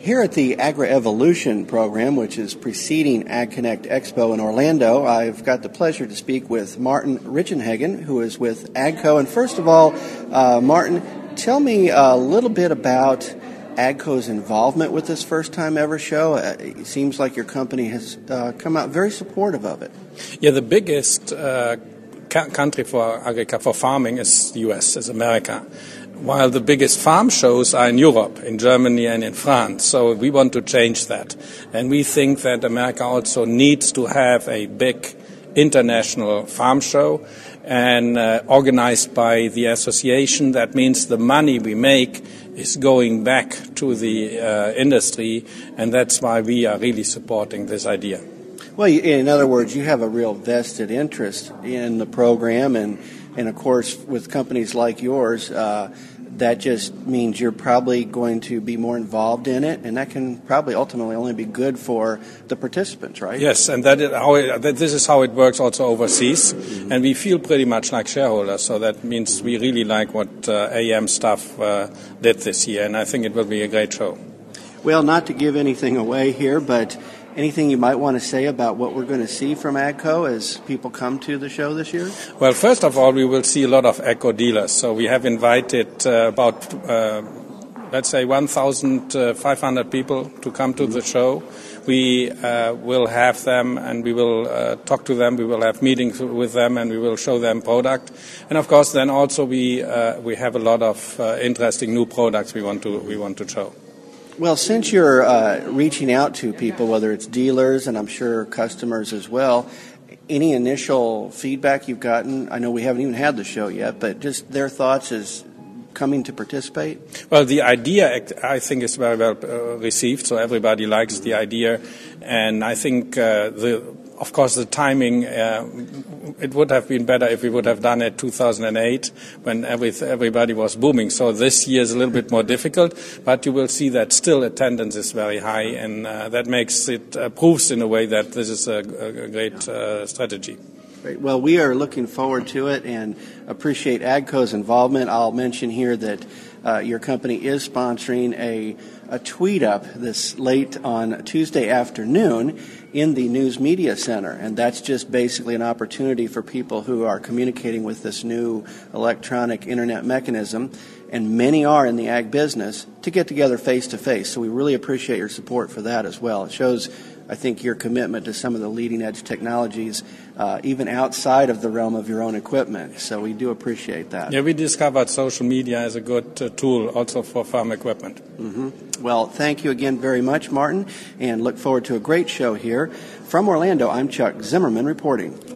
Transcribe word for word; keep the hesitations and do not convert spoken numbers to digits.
Here at the Agri-Evolution program, which is preceding AgConnect Expo in Orlando, I've got the pleasure to speak with Martin Richenhagen, who is with AGCO. And first of all, uh, Martin, tell me a little bit about AGCO's involvement with this first-time ever show. Uh, it seems like your company has uh, come out very supportive of it. Yeah, the biggest uh, ca- country for agriculture, for farming is the U S, is America. While the biggest farm shows are in Europe, in Germany and in France. So we want to change that. And we think that America also needs to have a big international farm show and uh, organized by the association. That means the money we make is going back to the uh, industry, and that's why we are really supporting this idea. Well, in other words, you have a real vested interest in the program, and, and of course, with companies like yours, uh, that just means you're probably going to be more involved in it, and that can probably ultimately only be good for the participants, right? Yes, and that is how it, that this is how it works also overseas, mm-hmm. and we feel pretty much like shareholders, so that means we really like what uh, A M staff uh, did this year, and I think it will be a great show. Well, not to give anything away here, but anything you might want to say about what we're going to see from AGCO as people come to the show this year? Well, first of all, we will see a lot of AGCO dealers. So we have invited uh, about, uh, let's say, one thousand five hundred people to come to mm-hmm. the show. We uh, will have them, and we will uh, talk to them. We will have meetings with them, and we will show them product. And of course, then also we uh, we have a lot of uh, interesting new products we want to we want to show. Well, since you're uh, reaching out to people, whether it's dealers and I'm sure customers as well, any initial feedback you've gotten? I know we haven't even had the show yet, but just their thoughts as coming to participate? Well, the idea, I think, is very well uh, received, so everybody likes the idea. And I think, uh, the, of course, the timing, uh, it would have been better if we would have done it two thousand eight when every, everybody was booming. So this year is a little bit more difficult, but you will see that still attendance is very high, and uh, that makes it, uh, proves in a way that this is a, a great uh, strategy. Great. Well, we are looking forward to it and appreciate AGCO's involvement. I'll mention here that uh, your company is sponsoring a, a tweet up this late on Tuesday afternoon in the News Media Center, and that's just basically an opportunity for people who are communicating with this new electronic internet mechanism, and many are in the ag business, to get together face to face. So we really appreciate your support for that as well. It shows, I think, your commitment to some of the leading edge technologies, uh, even outside of the realm of your own equipment. So we do appreciate that. Yeah, we discovered social media as a good uh, tool also for farm equipment. Mm-hmm. Well, thank you again very much, Martin, and look forward to a great show here. From Orlando, I'm Chuck Zimmerman reporting.